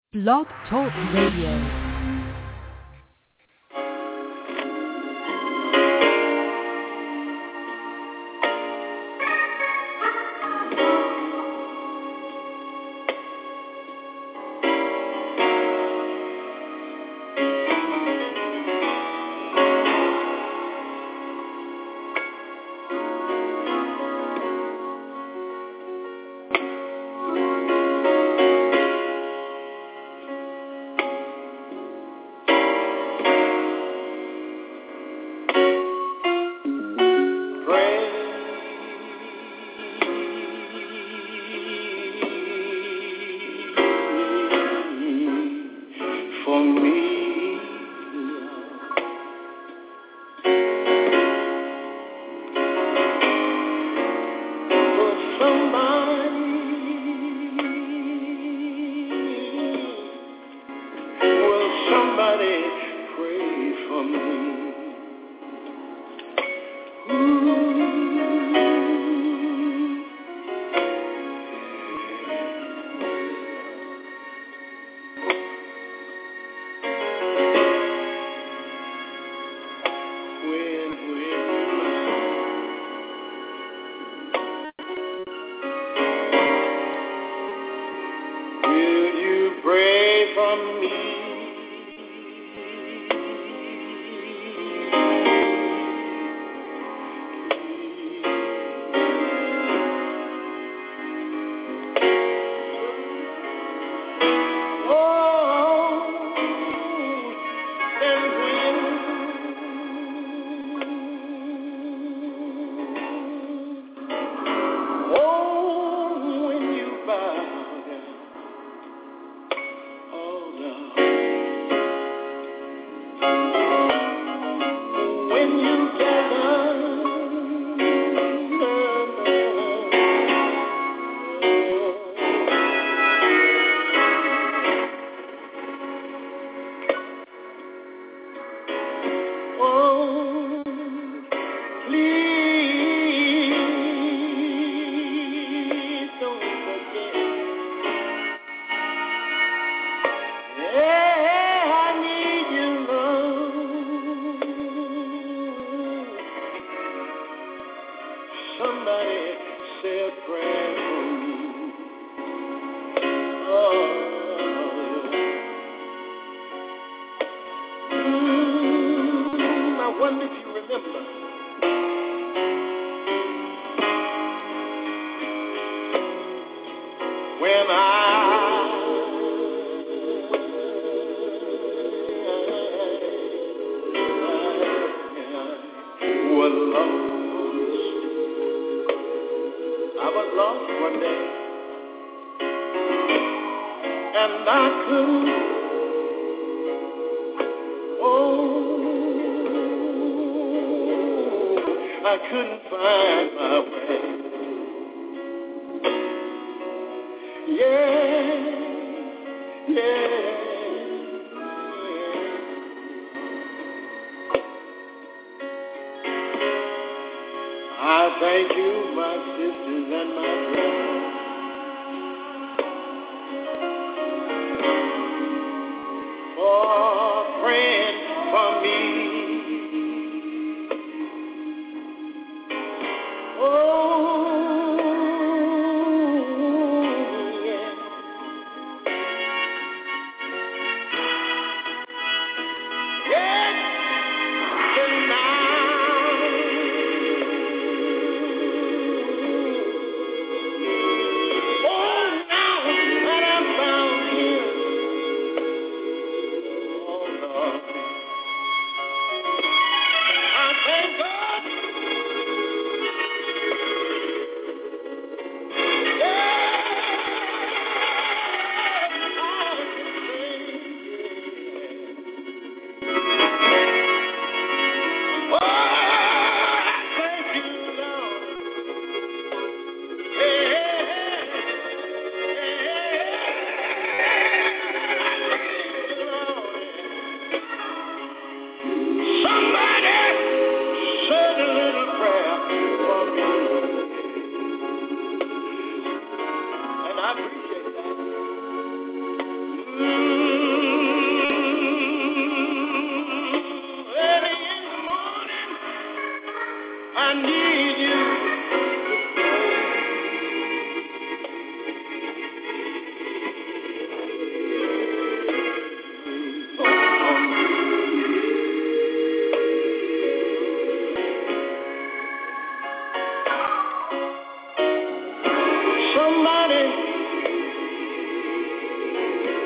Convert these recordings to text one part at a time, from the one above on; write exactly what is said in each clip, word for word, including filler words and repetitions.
Blog Talk Radio.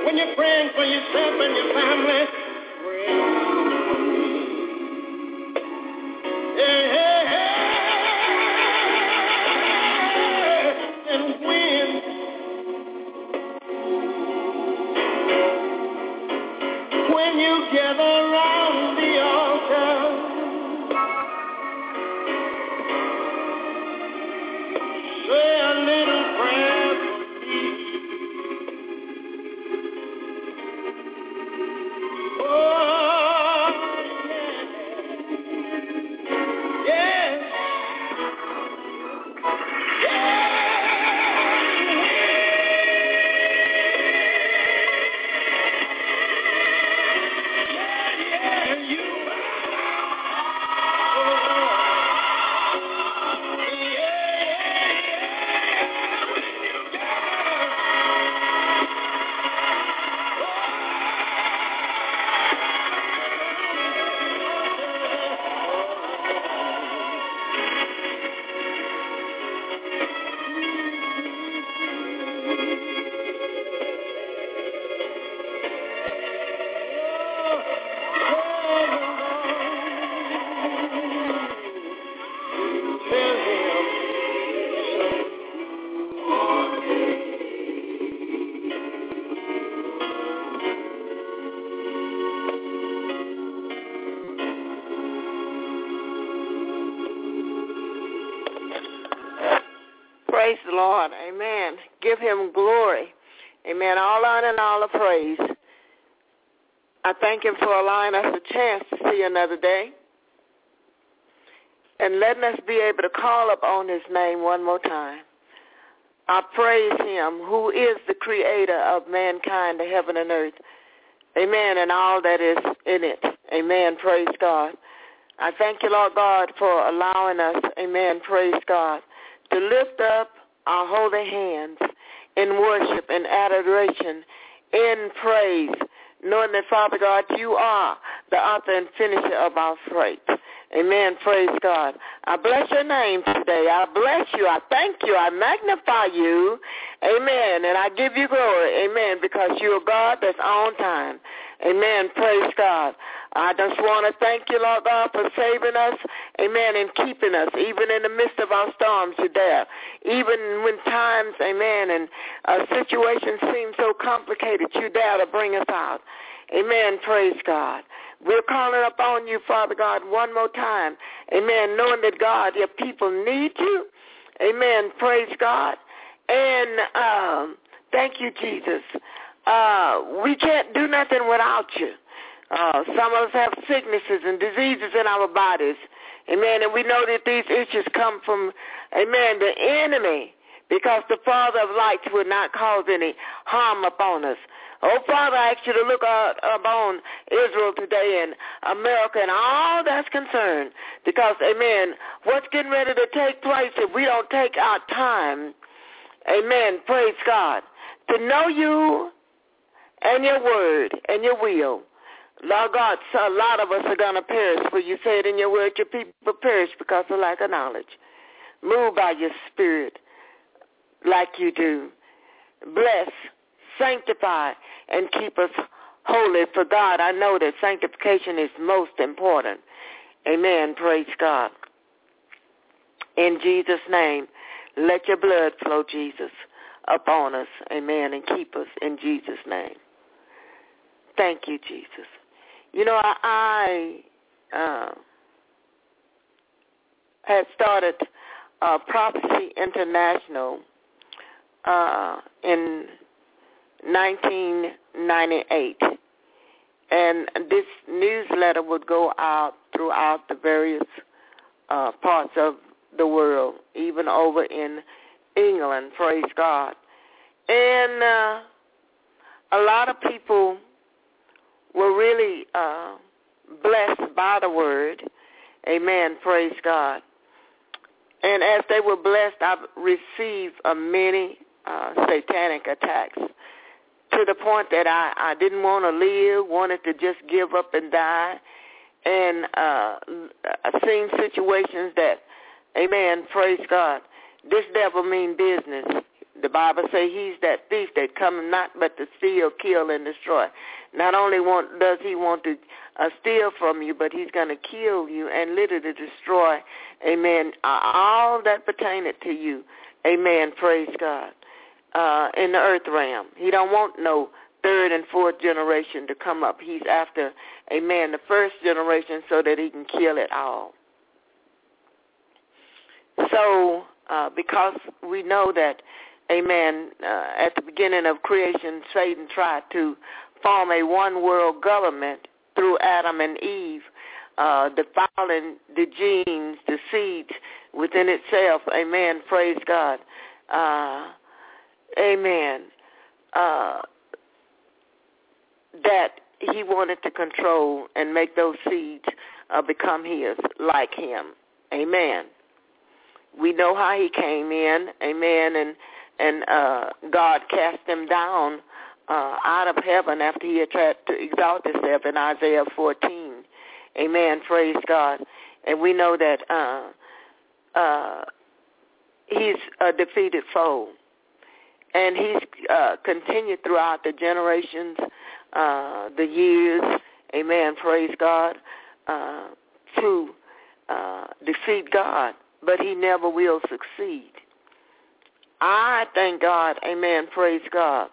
When you're praying for yourself and your family, pray for me. Hey, hey, hey. And when when you gather around the altar, say a little prayer for me. Oh, yeah. Yes. Praise the Lord. Amen. Give him glory. Amen. All honor and all the praise. I thank him for allowing us a chance to see another day and letting us be able to call upon his name one more time. I praise him who is the creator of mankind, the heaven and earth. Amen. And all that is in it. Amen. Praise God. I thank you, Lord God, for allowing us, amen, praise God, to lift up our holy hands in worship and adoration, in praise, knowing that, Father God, you are the author and finisher of our faith. Amen. Praise God. I bless your name today. I bless you. I thank you. I magnify you. Amen. And I give you glory. Amen. Because you're God that's on time. Amen. Praise God. I just want to thank you, Lord God, for saving us. Amen. And keeping us. Even in the midst of our storms, you're there. Even when times, amen, and uh, situations seem so complicated, you're there to bring us out. Amen. Praise God. We're calling upon you, Father God, one more time. Amen. Knowing that, God, your people need you. Amen. Praise God. And um, thank you, Jesus. Uh, we can't do nothing without you. Uh, some of us have sicknesses and diseases in our bodies. Amen. And we know that these issues come from, amen, the enemy, because the Father of lights will not cause any harm upon us. Oh, Father, I ask you to look out upon Israel today and America and all that's concerned, because, amen, what's getting ready to take place if we don't take our time, amen, praise God, to know you and your word and your will. Lord God, so a lot of us are going to perish, for you said in your word, your people perish because of lack of knowledge. Move by your spirit like you do. Bless, sanctify, and keep us holy. For God, I know that sanctification is most important. Amen. Praise God. In Jesus' name, let your blood flow, Jesus, upon us. Amen. And keep us in Jesus' name. Thank you, Jesus. You know, I, I uh, had started uh, Prophecy International uh, in nineteen ninety-eight, and this newsletter would go out throughout the various uh, parts of the world, even over in England, praise God. And uh, a lot of people were really uh, blessed by the word. Amen, praise God. And as they were blessed, I've received uh, many uh, satanic attacks, to the point that I, I didn't want to live, wanted to just give up and die. And uh, I've seen situations that, amen, praise God, this devil mean business. the Bible says he's that thief that cometh not but to steal, kill, and destroy. Not only want, does he want to uh, steal from you, but he's going to kill you and literally destroy, amen, all that pertaineth to you. Amen, praise God. Uh, in the earth realm. He don't want no third and fourth generation to come up. He's after, amen, the first generation so that he can kill it all. So, uh, because we know that, amen, uh, at the beginning of creation, Satan tried to form a one-world government through Adam and Eve, uh, defiling the genes, the seeds within itself. Amen, praise God. Uh, amen. Uh, that he wanted to control and make those seeds uh, become his, like him. Amen. We know how he came in, amen, and and uh, God cast him down uh, out of heaven after he had tried to exalt himself in Isaiah fourteen. Amen, praise God. And we know that uh, uh, he's a defeated foe. And he's uh, continued throughout the generations, uh, the years, amen, praise God, uh, to uh, defeat God. But he never will succeed. I thank God, amen, praise God,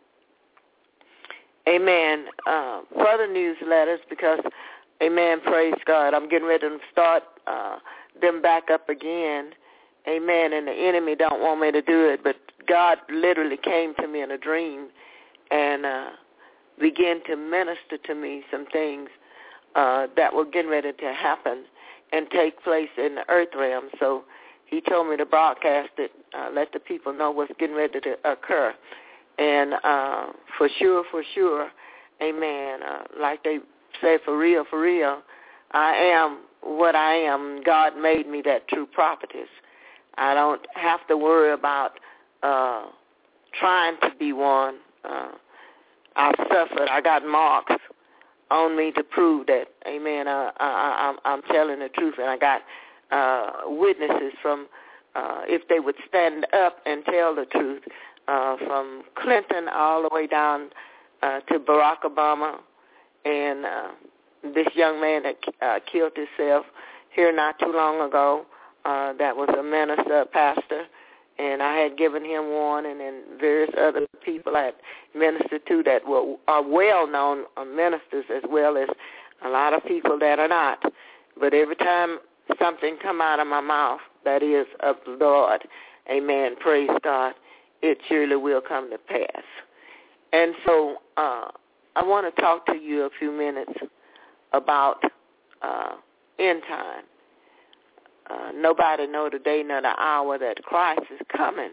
amen, uh, for the newsletters because, amen, praise God, I'm getting ready to start uh, them back up again, amen, and the enemy don't want me to do it, but God literally came to me in a dream and uh, began to minister to me some things uh, that were getting ready to happen and take place in the earth realm. So he told me to broadcast it, uh, let the people know what's getting ready to occur. And uh, for sure, for sure, amen, uh, like they say, for real, for real, I am what I am. God made me that true prophetess. I don't have to worry about uh, trying to be one. Uh, I've suffered. I got marks on me to prove that, amen, uh, I, I'm, I'm telling the truth. And I got uh, witnesses from, uh, if they would stand up and tell the truth, uh, from Clinton all the way down uh, to Barack Obama and uh, this young man that uh, killed himself here not too long ago, uh, that was a minister, a pastor, and I had given him warning, and various other people I had ministered to that were, are well-known ministers as well as a lot of people that are not. But every time something come out of my mouth that is of the Lord, amen, praise God, it surely will come to pass. And so uh, I want to talk to you a few minutes about uh, end time. Uh, nobody know the day nor the hour that Christ is coming.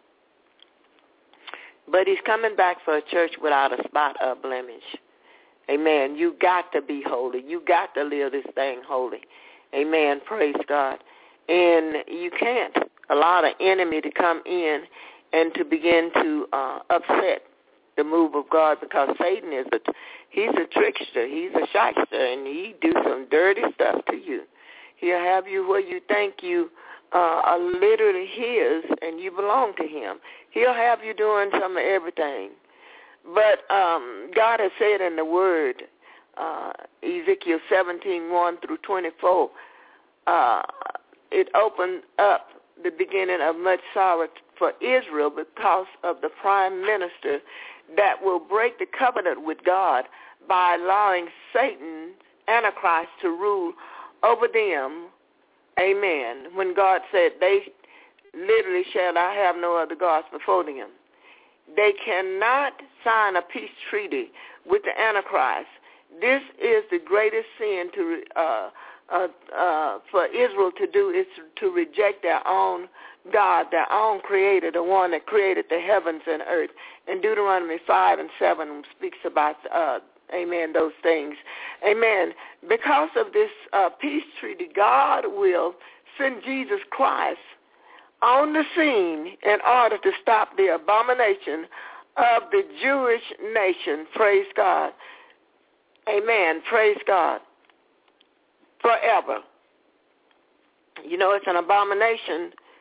But he's coming back for a church without a spot or blemish. Amen. You got to be holy. You got to live this thing holy. Amen. Praise God. And you can't allow the enemy to come in and to begin to uh, upset the move of God, because Satan is a, he's a trickster. He's a shyster, and he do some dirty stuff to you. He'll have you where you think you uh, are literally his and you belong to him. He'll have you doing some of everything. But um, God has said in the Word, uh, Ezekiel seventeen, one through twenty-four, uh, it opened up the beginning of much sorrow for Israel because of the prime minister that will break the covenant with God by allowing Satan, Antichrist, to rule over them, amen, when God said they literally shall not have no other gods before them. They cannot sign a peace treaty with the Antichrist. This is the greatest sin to uh, uh, uh, for Israel to do, is to reject their own God, their own creator, the one that created the heavens and earth. And Deuteronomy five and seven speaks about uh amen, those things. Amen. Because of this uh, peace treaty, God will send Jesus Christ on the scene in order to stop the abomination of the Jewish nation. Praise God. Amen. Praise God. Forever. You know, it's an abomination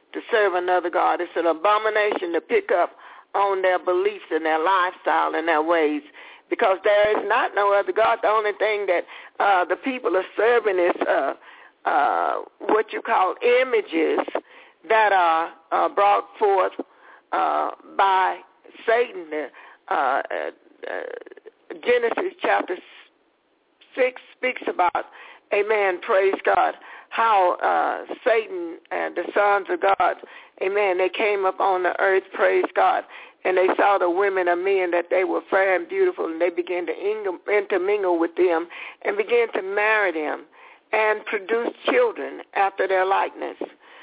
to serve another God. It's an abomination to pick up on their beliefs and their lifestyle and their ways, because there is not no other God. The only thing that uh, the people are serving is uh, uh, what you call images that are uh, brought forth uh, by Satan. Uh, uh, Genesis chapter six speaks about, amen, praise God, how uh, Satan and the sons of God, amen, they came up on the earth, praise God, and they saw the women of men that they were fair and beautiful, and they began to intermingle with them and began to marry them and produce children after their likeness.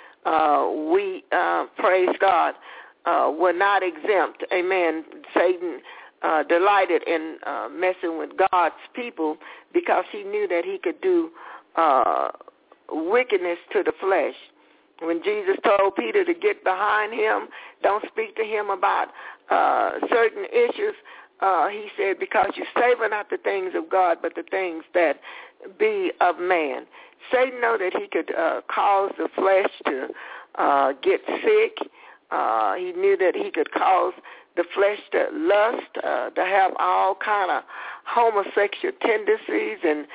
Uh, we, uh, praise God, uh, were not exempt. Amen. Satan uh, delighted in uh, messing with God's people because he knew that he could do uh, wickedness to the flesh. When Jesus told Peter to get behind him, don't speak to him about uh, certain issues, uh, he said, because you savor not the things of God, but the things that be of man. Satan knew that he could uh, cause the flesh to uh, get sick. Uh, he knew that he could cause the flesh to lust, uh, to have all kind of homosexual tendencies, and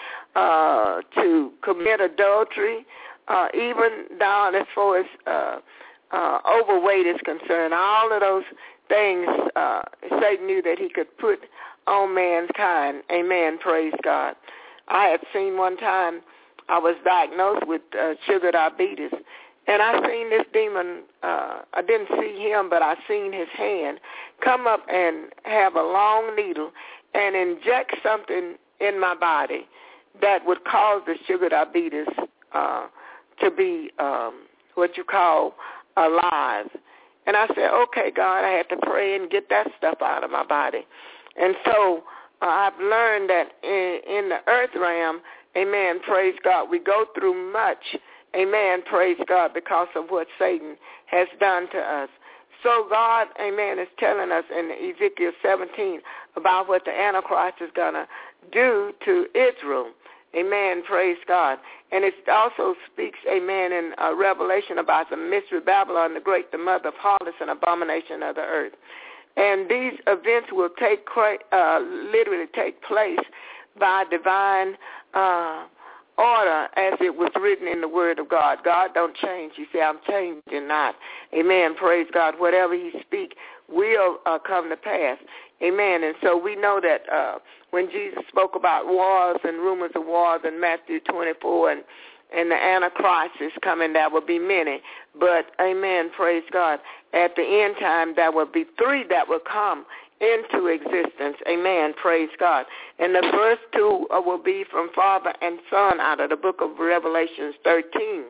uh, to commit adultery, uh, even down as far as uh, uh, overweight is concerned. All of those things, uh, Satan knew that he could put on mankind. Amen, praise God. I had seen one time, I was diagnosed with uh, sugar diabetes, and I seen this demon, uh, I didn't see him, but I seen his hand come up and have a long needle and inject something in my body that would cause the sugar diabetes uh, to be um, what you call alive. And I said, okay, God, I had to pray and get that stuff out of my body. And so uh, I've learned that in, in the earth realm, amen, praise God, we go through much, amen, praise God, because of what Satan has done to us. So God, amen, is telling us in Ezekiel seventeen about what the Antichrist is going to do to Israel. Amen, praise God. And it also speaks, amen, in uh, Revelation about the mystery Babylon, the great, the mother of harlots and abomination of the earth. And these events will take, uh, literally take place by divine uh, order, as it was written in the Word of God. God don't change. He said, I'm changing not. Amen, praise God. Whatever he speak will uh, come to pass. Amen. And so we know that uh, when Jesus spoke about wars and rumors of wars in Matthew twenty-four, and, and the Antichrist is coming, there will be many. But, amen, praise God, at the end time, there will be three that will come into existence. Amen, praise God. And the first two uh, will be from Father and Son out of the book of Revelation thirteen.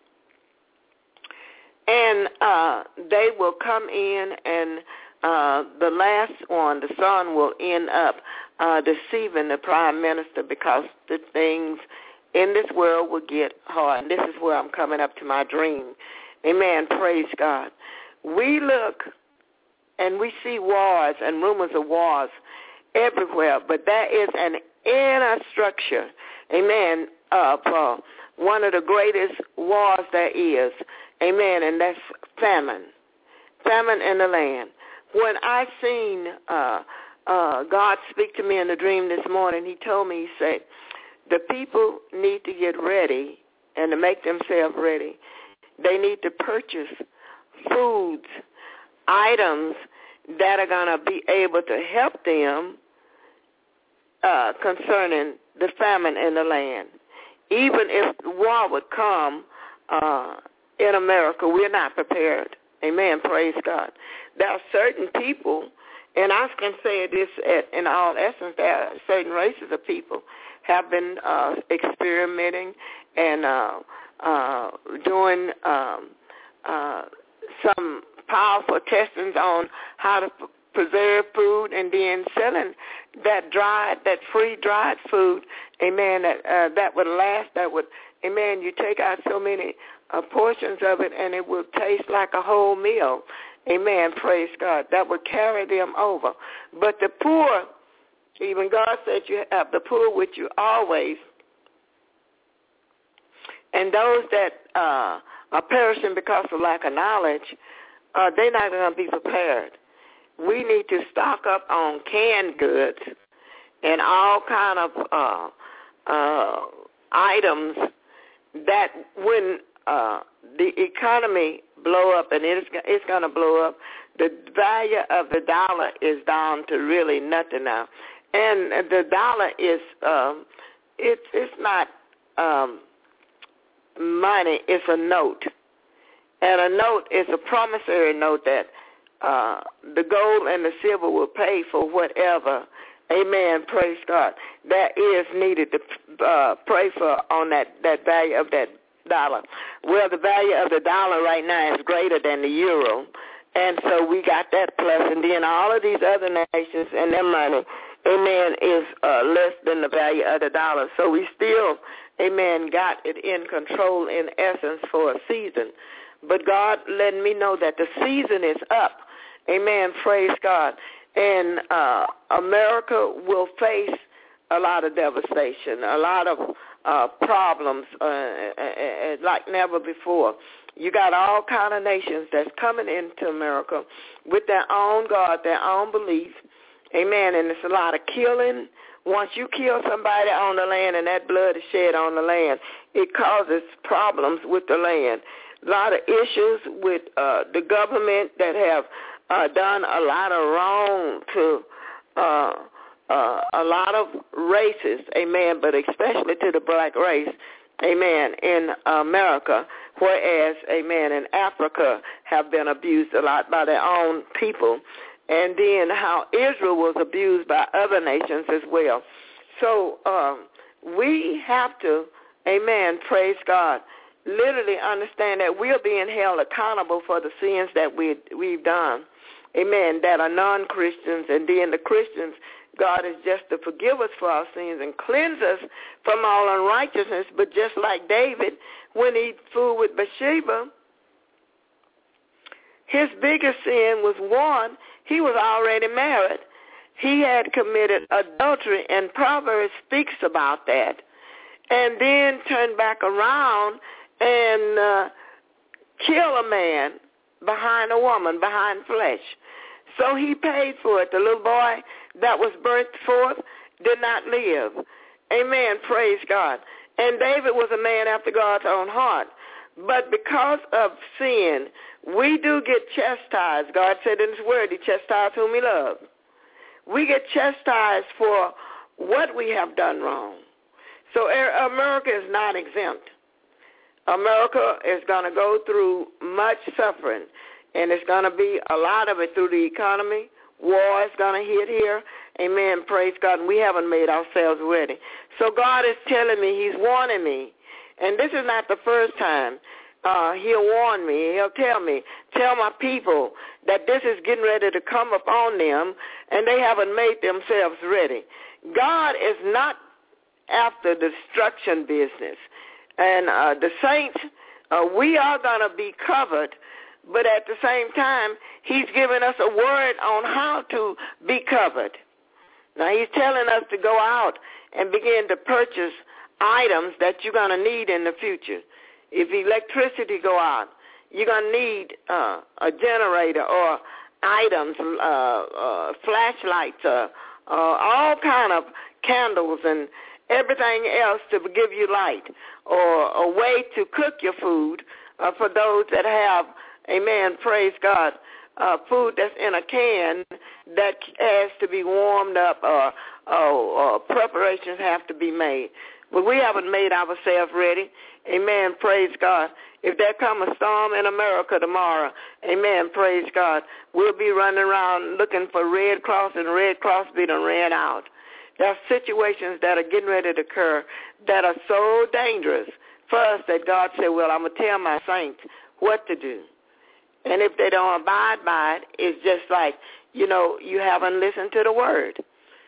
And uh, they will come in, and uh, the last one, the Son, will end up uh, deceiving the Prime Minister, because the things in this world will get hard. And this is where I'm coming up to my dream. Amen, praise God. We look and we see wars and rumors of wars everywhere, but there is an inner structure, amen, of uh, one of the greatest wars there is, amen, and that's famine, famine in the land. When I seen uh, uh, God speak to me in a dream this morning, he told me, he said, the people need to get ready and to make themselves ready. They need to purchase foods, items that are going to be able to help them uh, concerning the famine in the land. Even if war would come uh, in America, we're not prepared. Amen, praise God. There are certain people, and I can say this at, in all essence, there are certain races of people have been uh, experimenting and uh, uh, doing um, uh, some powerful testings on how to p- preserve food, and then selling that dried, that free dried food, amen, that uh, that would last, that would, amen, you take out so many uh, portions of it, and it will taste like a whole meal, amen, praise God, that would carry them over. But the poor, even God said you have the poor with you always, and those that uh, are perishing because of lack of knowledge, uh, they're not going to be prepared. We need to stock up on canned goods and all kind of uh, uh, items that when uh, the economy blow up, and it's, it's going to blow up, the value of the dollar is down to really nothing now. And the dollar is, um, it's, it's not um, money, it's a note. And a note is a promissory note that uh, the gold and the silver will pay for whatever, amen, praise God, that is needed to uh, pray for on that, that value of that dollar. Well, the value of the dollar right now is greater than the euro, and so we got that plus, and then all of these other nations and their money, amen, is uh, less than the value of the dollar. So we still, amen, got it in control in essence for a season. But God letting me know that the season is up. Amen. Praise God. And uh, America will face a lot of devastation, a lot of uh, problems uh, uh, like never before. You got all kind of nations that's coming into America with their own God, their own belief. Amen. And it's a lot of killing. Once you kill somebody on the land and that blood is shed on the land, it causes problems with the land. A lot of issues with uh, the government that have uh, done a lot of wrong to uh, uh, a lot of races, amen, but especially to the black race, amen, in America, whereas, amen, in Africa have been abused a lot by their own people, and then how Israel was abused by other nations as well. So um, we have to, amen, praise God, literally understand that we're being held accountable for the sins that we, we've done, amen, that are non-Christians, and then the Christians, God is just to forgive us for our sins and cleanse us from all unrighteousness. But just like David, when he fooled with Bathsheba, his biggest sin was, one, he was already married. He had committed adultery, and Proverbs speaks about that. And then turned back around and uh, kill a man behind a woman, behind flesh. So he paid for it. The little boy that was birthed forth did not live. Amen. Praise God. And David was a man after God's own heart. But because of sin, we do get chastised. God said in his word, he chastised whom he loved. We get chastised for what we have done wrong. So America is not exempt. America is going to go through much suffering, and it's going to be a lot of it through the economy. War is going to hit here. Amen. Praise God. And we haven't made ourselves ready. So God is telling me, he's warning me. And this is not the first time. Uh, he'll warn me. He'll tell me, tell my people that this is getting ready to come upon them, and they haven't made themselves ready. God is not after destruction business. And uh, the saints, uh, we are going to be covered, but at the same time, he's giving us a word on how to be covered. Now, he's telling us to go out and begin to purchase items that you're going to need in the future. If electricity go out, you're going to need uh, a generator or items, uh, uh, flashlights, uh, uh, all kind of candles and everything else to give you light, or a way to cook your food uh, for those that have, amen, praise God, uh, food that's in a can that has to be warmed up, or, or, or preparations have to be made. But we haven't made ourselves ready. Amen, praise God. If there come a storm in America tomorrow, amen, praise God, we'll be running around looking for Red Cross, and Red Cross be done ran out. There are situations that are getting ready to occur that are so dangerous for us that God said, well, I'm going to tell my saints what to do. And if they don't abide by it, it's just like, you know, you haven't listened to the word.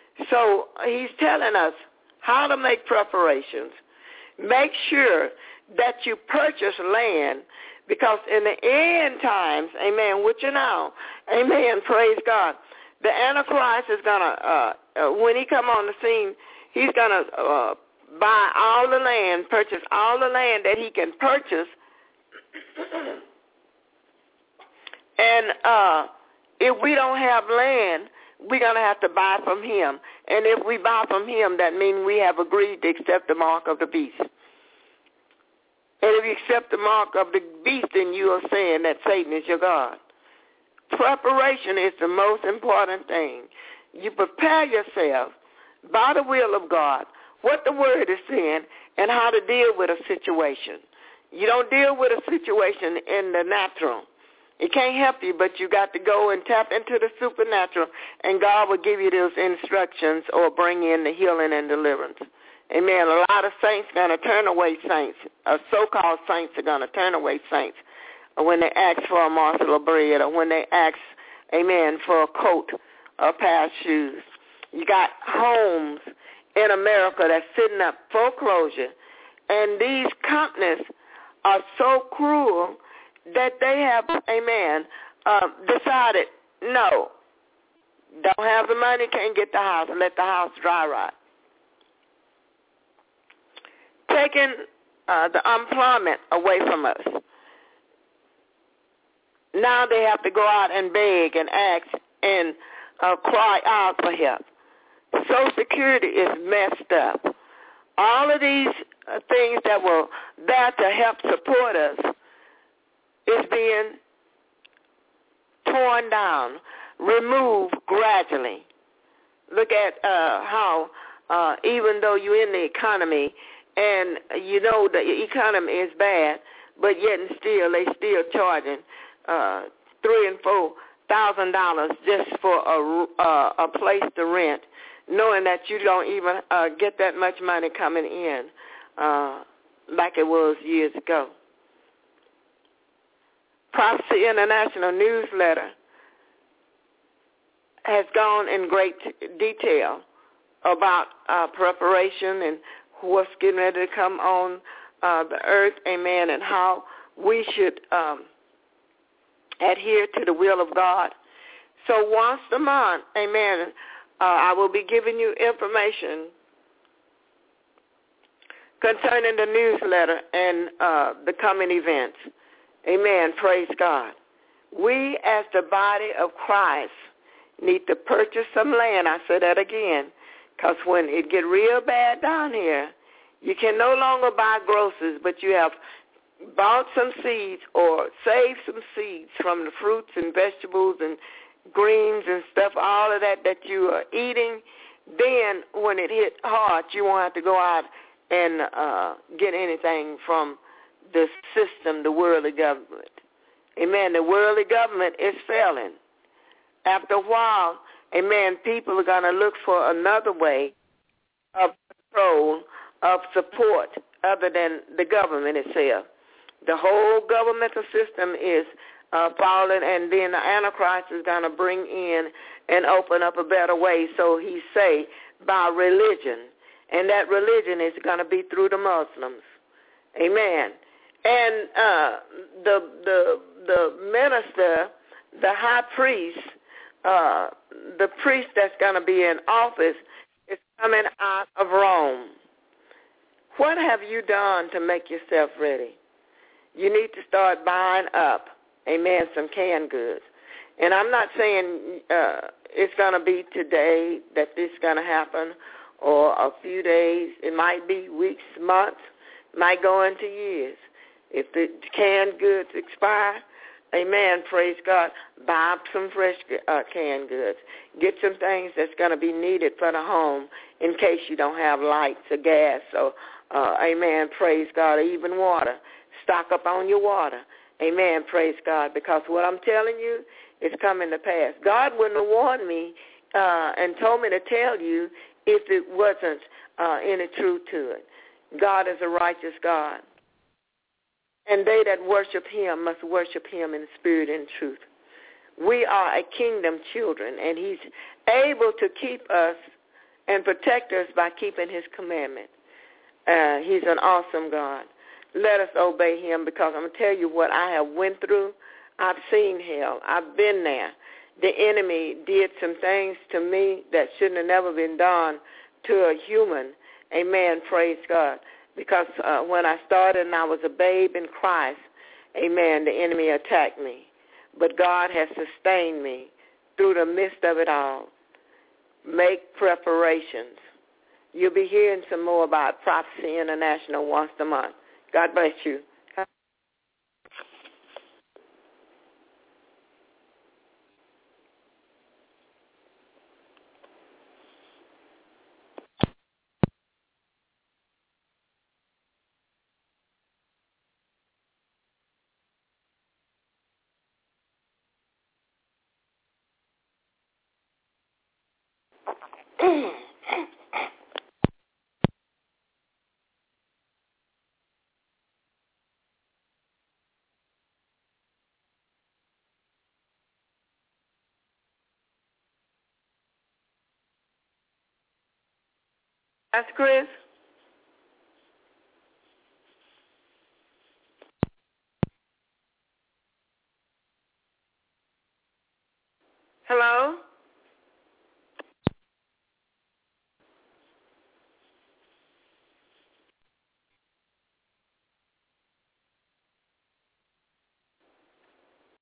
So he's telling us how to make preparations. Make sure that you purchase land, because in the end times, amen, which you know, amen, praise God, the Antichrist is going to, uh, uh, when he come on the scene, he's going to uh, buy all the land, purchase all the land that he can purchase And uh, if we don't have land, we're going to have to buy from him. And if we buy from him, that means we have agreed to accept the mark of the beast. And if you accept the mark of the beast, then you are saying that Satan is your God. Preparation is the most important thing. You prepare yourself by the will of God, what the word is saying, and how to deal with a situation. You don't deal with a situation in the natural. It can't help you, but you got to go and tap into the supernatural, and God will give you those instructions or bring in the healing and deliverance. Amen. A lot of saints are going to turn away saints. Uh, so-called saints are going to turn away saints when they ask for a morsel of bread or when they ask, amen, for a coat or a pair of shoes. You got homes in America that's sitting up foreclosure, and these companies are so cruel that they have, amen, uh, decided, no, don't have the money, can't get the house, let the house dry rot. Taking uh, the employment away from us. Now they have to go out and beg and ask and uh, cry out for help. Social Security is messed up. All of these uh, things that were there to help support us is being torn down, removed gradually. Look at uh, how uh, even though you're in the economy and you know the economy is bad, but yet and still they still charging uh, three and four thousand dollars just for a uh, a place to rent, knowing that you don't even uh, get that much money coming in uh, like it was years ago. Prophecy International newsletter has gone in great detail about uh, preparation and what's getting ready to come on uh, the earth, amen, and how we should um, adhere to the will of God. So once a month, amen, uh, I will be giving you information concerning the newsletter and uh, the coming events. Amen. Praise God. We as the body of Christ need to purchase some land. I say that again, because when it get real bad down here, you can no longer buy groceries, but you have bought some seeds or saved some seeds from the fruits and vegetables and greens and stuff, all of that that you are eating. Then when it hit hard, you won't have to go out and uh, get anything from the system, the worldly government. Amen. The worldly government is failing. After a while, amen, people are going to look for another way of control, of support, other than the government itself. The whole governmental system is uh, falling, and then the Antichrist is going to bring in and open up a better way, so he say, by religion. And that religion is going to be through the Muslims. Amen. And uh, the the the minister, the high priest, uh, the priest that's going to be in office is coming out of Rome. What have you done to make yourself ready? You need to start buying up, amen, some canned goods. And I'm not saying uh, it's going to be today that this is going to happen or a few days. It might be weeks, months, might go into years. If the canned goods expire, amen, praise God, buy up some fresh uh, canned goods. Get some things that's going to be needed for the home in case you don't have lights or gas or, uh, amen, praise God, or even water. Stock up on your water. Amen, praise God, because what I'm telling you is coming to pass. God wouldn't have warned me uh, and told me to tell you if it wasn't uh, any truth to it. God is a righteous God. And they that worship him must worship him in spirit and truth. We are a kingdom children, and he's able to keep us and protect us by keeping his commandment. Uh, he's an awesome God. Let us obey him, because I'm going to tell you what I have went through. I've seen hell. I've been there. The enemy did some things to me that shouldn't have never been done to a human. Amen. Praise God. Because uh, when I started and I was a babe in Christ, amen, the enemy attacked me. But God has sustained me through the midst of it all. Make preparations. You'll be hearing some more about Prophecy International once a month. God bless you. That's Chris. Hello?